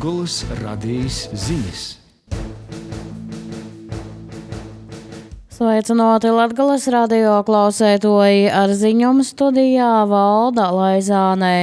Latgolas radijas ziņas. Sveicināti Latgolas radio klausētoji, ar ziņām studijā Valda Laizāne.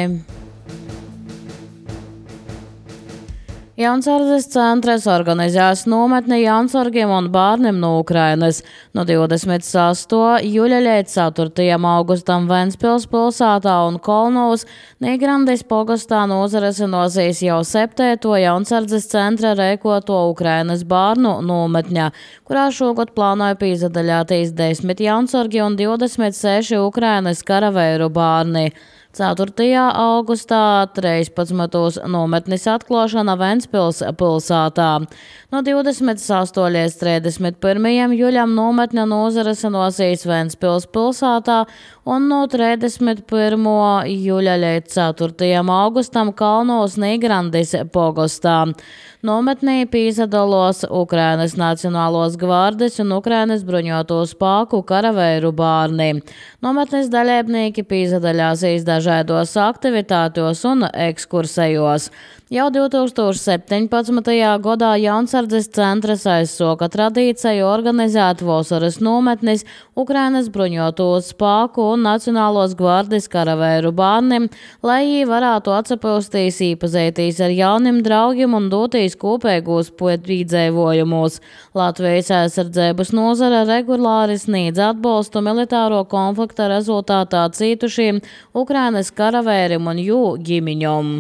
Jaunsardzes centrs organizēs nometni jaunsargiem un bērniem no Ukrainas. No 28. jūļa līdz 4. augustam Ventspils pilsētā un Kolnūs Nīgrandis pogastā nozarasinosies jau 7. Jaunsardzes centra rēkoto Ukrainas bērnu nometņa, kurā šogad plānoja pīzadaļātīs 10 jaunsargi un 26 Ukrainas karaveiru bērni. 4. augustā 13. nometnis atklāšana Ventspils pilsētā. No 28. līdz 31. jūļam nometņa nozarasinosies Ventspils pilsētā un no 31. jūļa līdz 4. augustam Kalnos Nīgrandis pogastā. Nometnī pīzadalos Ukrainas Nacionālos gvardis un Ukrainas bruņoto spēku karaveiru bērni. Nometnes dalībnieki pīzadaļāsīs dažādos aktivitātos un ekskursējos. Jau 2017. gadā Jaunsardzes centrs aizsoka tradīciju organizēt vasaras nometnis Ukrainas bruņoto spēku un Nacionālos gvardis karaveiru bērniem, lai viņi varētu atsapūstīs, īpazītīs ar jauniem draugiem un dotīs kopīgos piedzīvojumus. Latvijas aizsardzības nozara regulāri sniedz atbalstu militāro konflikta rezultātā cietušiem Ukrainas karaveirim un jū ģimeņom.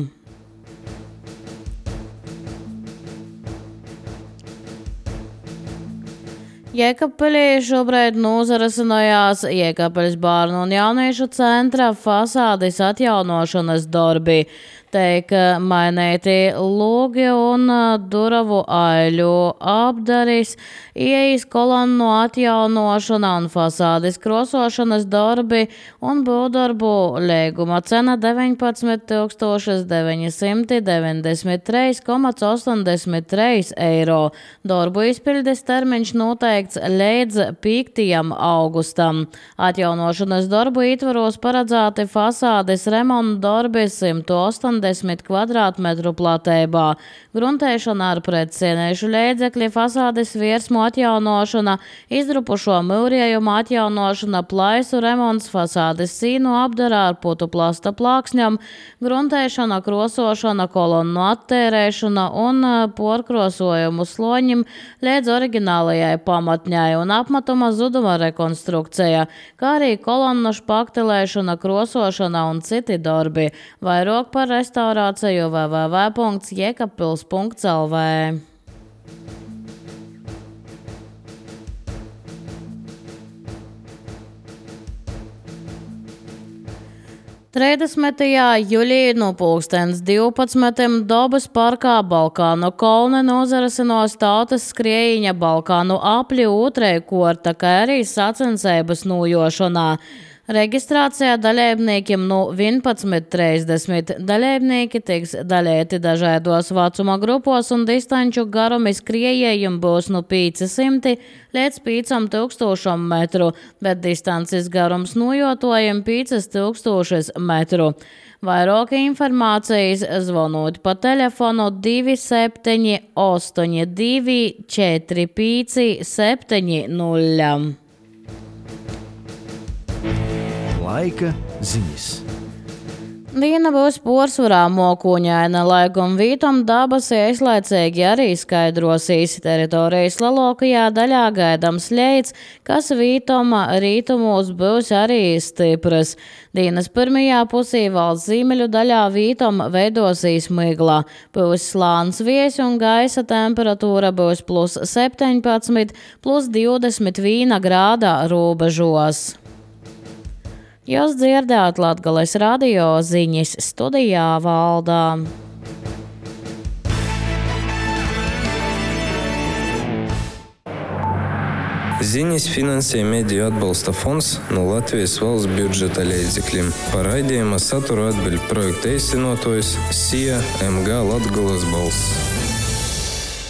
Jēkabpilī šobrīd nozarasinājās Jēkabpiļas bērnu un jauniešu centra fasādes atjaunošanas darbi. Teik mainīti logi un duravu aiļu apdaris, ieejas kolonnu atjaunošana un fasādes krosošanas darbi un būvdarbu līguma cena 19 993,83 eiro. Darbu izpildes termiņš noteikts līdz 5. augustam. Atjaunošanas darbu ietvaros paredzēti fasādes remonta darbi 180 kvadrātmetru platībā, gruntēšana ar pretsienēšu līdzekļi, fasādes virsmu atjaunošana, izdrupušo mūriejumu atjaunošana, plaisu remonts, fasādes sīnu apdarā ar putu plasta plāksņam, gruntēšana, krosošana, kolonnu attērēšana un porkrosojumu sloņim līdz oriģinālajai pamatņai un apmatuma zuduma rekonstrukcija, kā arī kolonnu špaktelēšana, krosošana un citi darbi. Vairāk par restaurāciju www.jekabpils.lv. 30. jūļī no 12. Dobas parkā Balkānu kolne nozarasinos tautas skrējiņa Balkānu apļi 2. korta, kā arī sacensības nojošanā. Reģistrācijā dalībniekiem no 11:30. Dalībnieki tiks dalīti dažādos vecuma grupos un distanču garumi skriejējiem būs no 500 līdz 5000 metru, bet distances garums nojotojiem 5000 metru. Vairāk informācijas zvanot pa telefonu 2782 4570. Laika ziņas. Diena būs pārsvarā mokuņaina, lai gan vītom dabas īslaicīgi arī skaidrosīs. Teritorijas lielākajā daļā gaidāms ļeids, kas vītom rītumos būs arī stipras. Dienas pirmajā pusī valsts ziemeļu daļā vītom veidosīs migla. Būs slāns viejs un gaisa temperatūra būs +17, +21 grāda robežos. Jūs dzirdējāt Latgolas radio ziņas, studijā Valdā. Ziņas finansē Mediju atbalsta fonds no Latvijas valsts budžeta līdzekļiem. Par raidījuma saturu atbild projekta īstenotājs SIA MG Latgolas balss.